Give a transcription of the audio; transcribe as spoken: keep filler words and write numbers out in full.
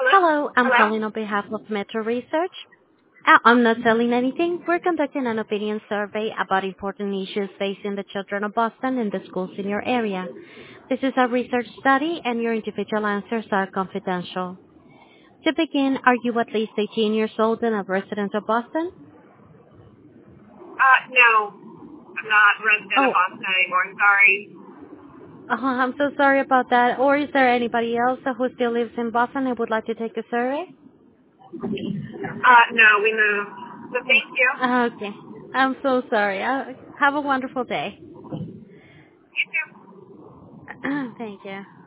Hello, I'm Hello? calling on behalf of Metro Research. Uh, I'm not selling anything. We're conducting an opinion survey about important issues facing the children of Boston and the schools in your area. This is a research study, and your individual answers are confidential. To begin, are you at least eighteen years old and a resident of Boston? Uh, no. I'm not a resident of Oh, Boston anymore. I'm sorry. uh, I'm so sorry about that. Or is there anybody else who still lives in Boston and would like to take a survey? Uh, no, we moved. So thank you. Okay. I'm so sorry. Uh, have a wonderful day. You too. Thank you.